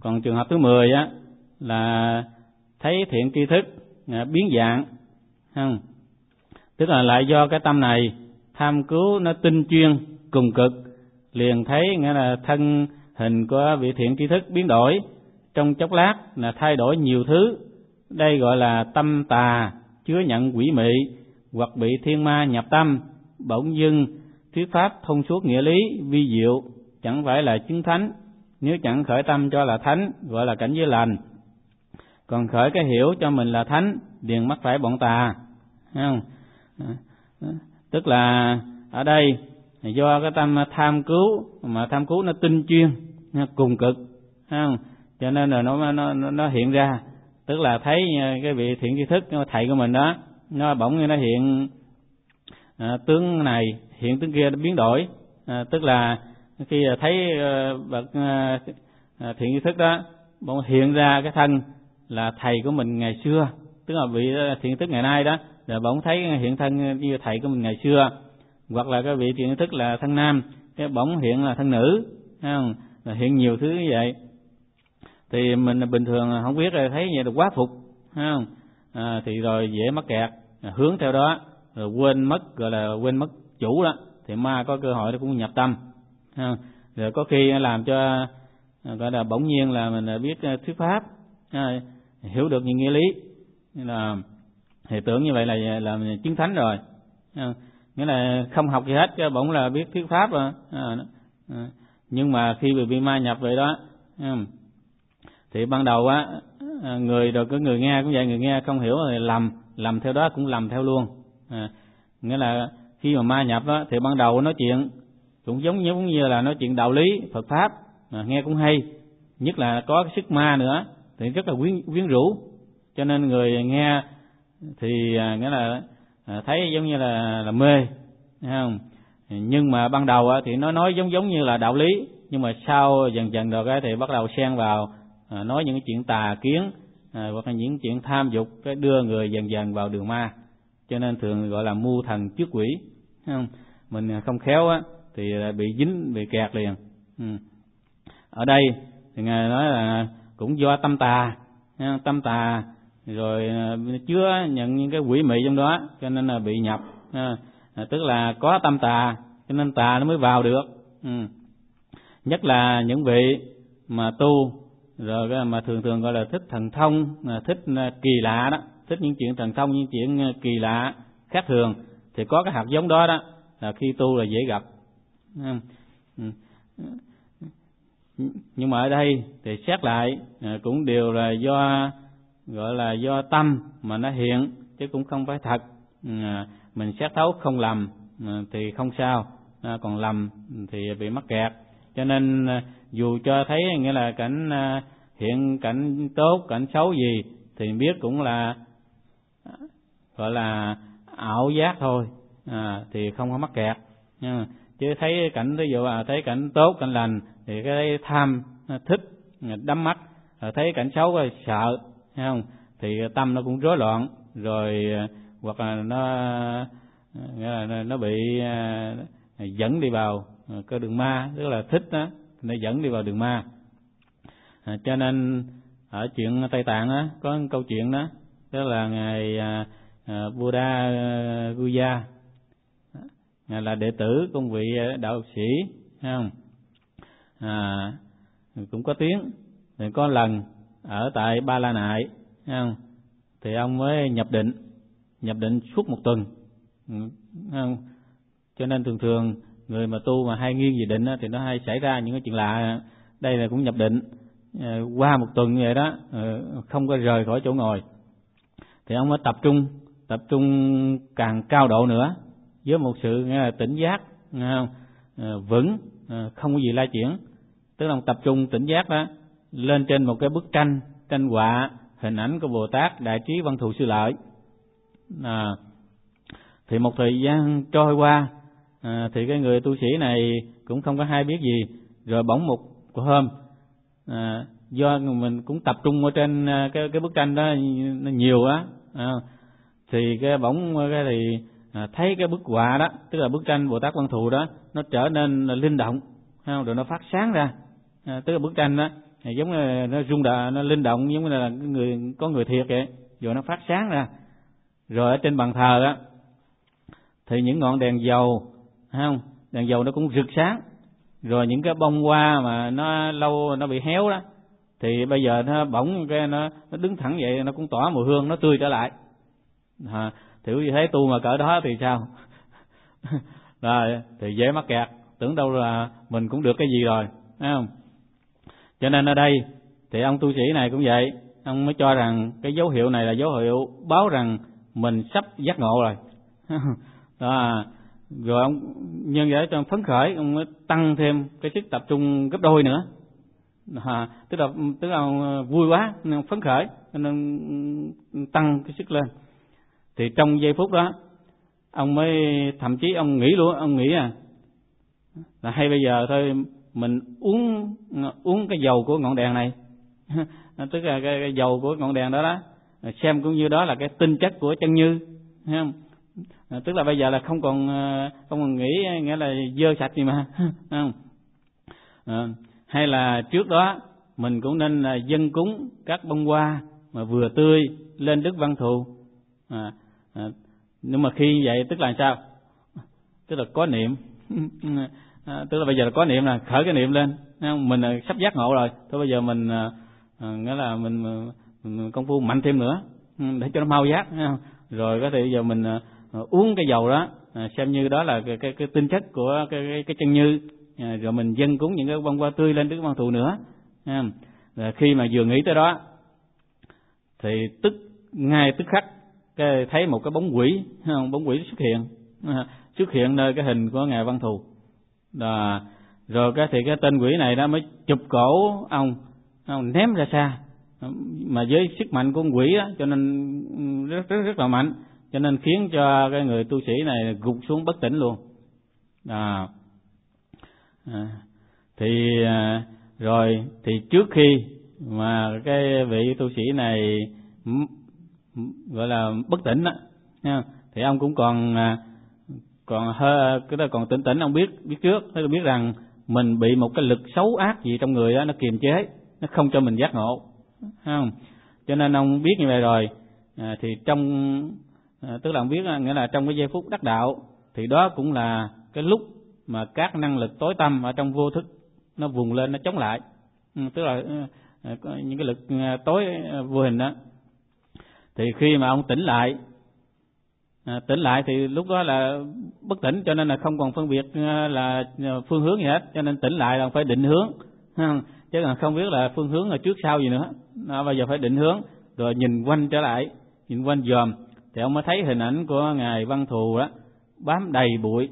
Còn trường hợp thứ 10 á là thấy thiện tri thức biến dạng, không? Tức là lại do cái tâm này tham cứu nó tinh chuyên cùng cực, liền thấy nghĩa là thân hình của vị thiện tri thức biến đổi, trong chốc lát là thay đổi nhiều thứ. Đây gọi là tâm tà chứa nhận quỷ mị, hoặc bị thiên ma nhập tâm, bỗng dưng thuyết pháp thông suốt nghĩa lý vi diệu, chẳng phải là chứng thánh. Nếu chẳng khởi tâm cho là thánh, gọi là cảnh giới lành. Còn khởi cái hiểu cho mình là thánh, liền mắc phải bọn tà, không? Tức là ở đây do cái tâm tham cứu, mà tham cứu nó tinh chuyên, nó cùng cực, không? Cho nên là nó hiện ra. Tức là thấy cái vị thiện tri thức thầy của mình đó, nó bỗng như nó hiện tướng này, hiện tướng kia, nó biến đổi. Tức là khi thấy bậc thiện tri thức đó bỗng hiện ra cái thân là thầy của mình ngày xưa, tức là vị thiện tri thức ngày nay đó, rồi bỗng thấy hiện thân như thầy của mình ngày xưa. Hoặc là cái vị thiện tri thức là thân nam, cái bỗng hiện là thân nữ, không? Là hiện nhiều thứ như vậy. Thì mình bình thường không biết, rồi thấy vậy là quá phục, không? Thì rồi dễ mắc kẹt, hướng theo đó, rồi quên mất, gọi là quên mất chủ đó, thì ma có cơ hội nó cũng nhập tâm, không? Rồi có khi làm cho gọi là bỗng nhiên là mình biết thuyết pháp, hiểu được những nghĩa lý, là thì tưởng như vậy là mình chứng thánh rồi, không? Nghĩa là không học gì hết, bỗng là biết thuyết pháp rồi. Nhưng mà khi bị ma nhập vậy đó, thì ban đầu á, người rồi có người nghe cũng vậy, người nghe không hiểu thì lầm theo đó, cũng lầm theo luôn. Nghĩa là khi mà ma nhập á, thì ban đầu nói chuyện cũng giống như là nói chuyện đạo lý Phật pháp, nghe cũng hay, nhất là có cái sức ma nữa thì rất là quyến rũ, cho nên người nghe thì nghĩa là thấy giống như là mê, thấy không? Nhưng mà ban đầu thì nó nói giống như là đạo lý, nhưng mà sau dần rồi cái thì bắt đầu xen vào nói những cái chuyện tà kiến, hoặc là những chuyện tham dục, cái đưa người dần vào đường ma. Cho nên thường gọi là mưu thần trước quỷ, thấy không? Mình không khéo á thì bị dính, bị kẹt liền. Ở đây thì ngài nói là cũng do tâm tà, tâm tà rồi chứa nhận những cái quỷ mị trong đó, cho nên là bị nhập. Tức là có tâm tà cho nên tà nó mới vào được. Nhất là những vị mà tu rồi mà thường gọi là thích thần thông, thích kỳ lạ đó, thích những chuyện thần thông, những chuyện kỳ lạ khác thường, thì có cái hạt giống đó đó là khi tu là dễ gặp. Nhưng mà ở đây thì xét lại cũng đều là do, gọi là do tâm mà nó hiện, chứ cũng không phải thật. Mình xét thấu không lầm thì không sao, còn lầm thì bị mắc kẹt. Cho nên dù cho thấy nghĩa là cảnh hiện cảnh tốt, cảnh xấu gì thì biết cũng là gọi là ảo giác thôi, thì không có mắc kẹt. Chứ thấy cảnh, ví dụ thấy cảnh tốt, cảnh lành thì cái tham thích đắm mắt, thấy cảnh xấu rồi sợ, thấy không? Thì tâm nó cũng rối loạn rồi, hoặc là nó bị dẫn đi vào cái đường ma, tức là thích đó, nó dẫn đi vào đường ma. Cho nên ở chuyện Tây Tạng á có một câu chuyện đó, tức là ngài Buddha Guya, ngài là đệ tử của một vị đạo sĩ, thấy không? Cũng có tiếng. Thì có lần ở tại Ba La Nại, thấy không? Thì ông mới nhập định suốt 1 tuần, thấy không? Cho nên thường người mà tu mà hay nghiêng về định thì nó hay xảy ra những cái chuyện lạ. Đây là cũng nhập định qua 1 tuần như vậy đó, không có rời khỏi chỗ ngồi. Thì ông mới tập trung càng cao độ nữa, với một sự nghe là tỉnh giác, nghe không? Vững, không có gì lai chuyển. Tức là tập trung tỉnh giác đó lên trên một cái bức tranh họa hình ảnh của Bồ Tát Đại Trí Văn Thù Sư Lợi. Thì một thời gian trôi qua, thì cái người tu sĩ này cũng không có hay biết gì. Rồi bỗng một hôm, do mình cũng tập trung ở trên cái bức tranh đó nó nhiều á, thì cái bỗng cái thì thấy cái bức họa đó, tức là bức tranh Bồ Tát Văn Thù đó, nó trở nên linh động, rồi nó phát sáng ra. Tức là bức tranh đó giống như nó rung động, nó linh động, giống như là có người thiệt vậy, rồi nó phát sáng ra. Rồi ở trên bàn thờ á thì những ngọn đèn dầu, thấy không? Đèn dầu nó cũng rực sáng. Rồi những cái bông hoa mà nó lâu nó bị héo đó thì bây giờ nó bỗng cái nó đứng thẳng vậy, nó cũng tỏa mùi hương, nó tươi trở lại. Thì quý vị thấy tu mà cỡ đó thì sao? Rồi thì dễ mắc kẹt, tưởng đâu là mình cũng được cái gì rồi, thấy không? Cho nên ở đây thì ông tu sĩ này cũng vậy, ông mới cho rằng cái dấu hiệu này là dấu hiệu báo rằng mình sắp giác ngộ rồi. Đó. Rồi ông nhân để cho phấn khởi, ông mới tăng thêm cái sức tập trung gấp đôi nữa. Tức là ông vui quá nên phấn khởi nên tăng cái sức lên. Thì trong giây phút đó ông mới thậm chí ông nghĩ luôn, ông nghĩ là hay bây giờ thôi mình uống cái dầu của ngọn đèn này. Tức là cái dầu của ngọn đèn đó xem cũng như đó là cái tinh chất của chân như, thấy không? Tức là bây giờ là không còn nghĩ nghĩa là dơ sạch gì mà, không? Hay là trước đó mình cũng nên là dâng cúng các bông hoa mà vừa tươi lên Đức Văn Thù. Nhưng mà khi như vậy tức là sao? Tức là có niệm. Tức là bây giờ là có niệm, là khởi cái niệm lên, không? Mình sắp giác ngộ rồi, thôi bây giờ mình nghĩa là mình công phu mạnh thêm nữa để cho nó mau giác, không? Rồi có thể giờ mình uống cái dầu đó, xem như đó là cái tinh chất của cái chân như, rồi mình dâng cúng những cái bông hoa tươi lên Đức Văn Thù nữa. Rồi khi mà vừa nghĩ tới đó thì ngay tức khắc cái thấy một cái bóng quỷ, không? Bóng quỷ xuất hiện nơi cái hình của ngài Văn Thù. Đó. Rồi thì cái tên quỷ này đó mới chụp cổ ông ném ra xa, mà với sức mạnh của con quỷ đó, cho nên rất là mạnh, cho nên khiến cho cái người tu sĩ này gục xuống bất tỉnh luôn. Rồi thì trước khi mà cái vị tu sĩ này gọi là bất tỉnh đó, thì ông cũng còn tỉnh, ông biết trước, nó biết rằng mình bị một cái lực xấu ác gì trong người đó nó kiềm chế, nó không cho mình giác ngộ, không? Cho nên ông biết như vậy rồi, thì tức là ông biết nghĩa là trong cái giây phút đắc đạo thì đó cũng là cái lúc mà các năng lực tối tăm ở trong vô thức nó vùng lên, nó chống lại, tức là những cái lực tối vô hình đó. Thì khi mà ông tỉnh lại thì lúc đó là bất tỉnh, cho nên là không còn phân biệt là phương hướng gì hết, cho nên tỉnh lại là phải định hướng, chứ là không biết là phương hướng là trước sau gì nữa. Bây giờ phải định hướng, rồi nhìn quanh trở lại, nhìn quanh dòm, thì ông mới thấy hình ảnh của ngài Văn Thù đó bám đầy bụi,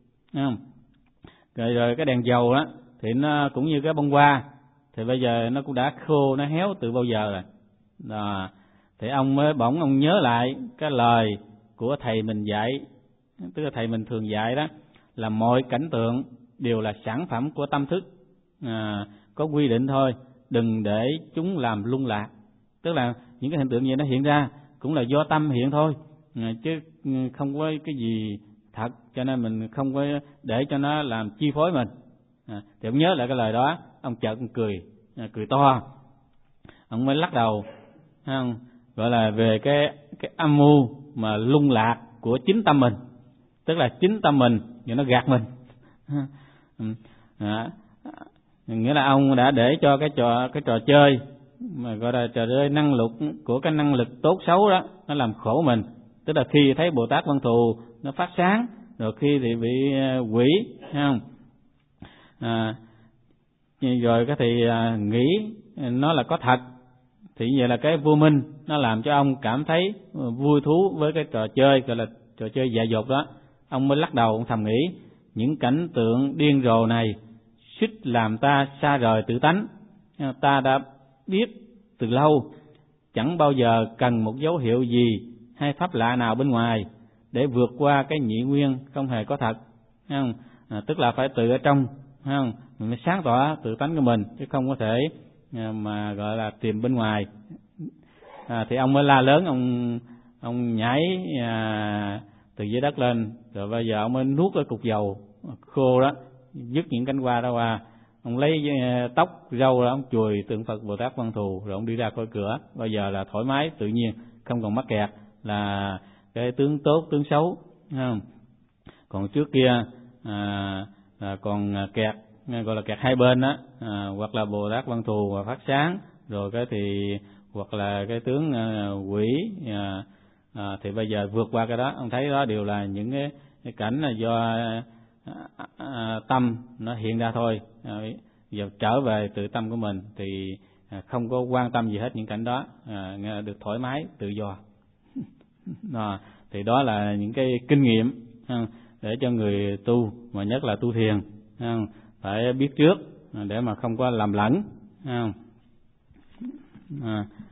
rồi cái đèn dầu đó thì nó cũng như cái bông hoa, thì bây giờ nó cũng đã khô, nó héo từ bao giờ rồi. Đó. Thì ông mới bỗng ông nhớ lại cái lời của thầy mình dạy, tức là thầy mình thường dạy đó là mọi cảnh tượng đều là sản phẩm của tâm thức, có quy định thôi, đừng để chúng làm lung lạc. Tức là những cái hiện tượng gì nó hiện ra cũng là do tâm hiện thôi, chứ không có cái gì thật, cho nên mình không có để cho nó làm chi phối mình. Thì ông nhớ lại cái lời đó, ông chợt cười to, ông mới lắc đầu, không? Gọi là về cái âm mưu mà lung lạc của chính tâm mình, tức là chính tâm mình rồi nó gạt mình. Nghĩa là ông đã để cho cái trò chơi mà gọi là trò chơi năng lực của cái năng lực tốt xấu đó nó làm khổ mình. Tức là khi thấy Bồ Tát Văn Thù nó phát sáng, rồi khi thì bị quỷ, không? Rồi cái thì nghĩ nó là có thật, thì như vậy là cái vô minh nó làm cho ông cảm thấy vui thú với cái trò chơi gọi là trò chơi dại dột đó. Ông mới lắc đầu, ông thầm nghĩ những cảnh tượng điên rồ này suýt làm ta xa rời tự tánh. Ta đã biết từ lâu chẳng bao giờ cần một dấu hiệu gì hay pháp lạ nào bên ngoài để vượt qua cái nhị nguyên không hề có thật, không? Tức là phải từ ở trong, không? Mình mới sáng tỏ tự tánh của mình, chứ không có thể mà gọi là tìm bên ngoài. Thì ông mới la lớn, ông nhảy từ dưới đất lên, rồi bây giờ ông mới nuốt cái cục dầu khô đó, dứt những cánh hoa đó qua, ông lấy tóc râu ra ông chùi tượng Phật Bồ Tát Văn Thù, rồi ông đi ra khỏi cửa. Bây giờ là thoải mái tự nhiên, không còn mắc kẹt là cái tướng tốt tướng xấu, không? Còn trước kia là còn kẹt, gọi là kẹt hai bên đó, hoặc là Bồ Tát Văn Thù và phát sáng, rồi cái thì hoặc là cái tướng quỷ, thì bây giờ vượt qua cái đó. Ông thấy đó đều là những cái cảnh là do tâm nó hiện ra thôi. Giờ trở về tự tâm của mình thì không có quan tâm gì hết những cảnh đó, được thoải mái tự do. Thì đó là những cái kinh nghiệm để cho người tu, mà nhất là tu thiền, phải biết trước để mà không có làm lẫn.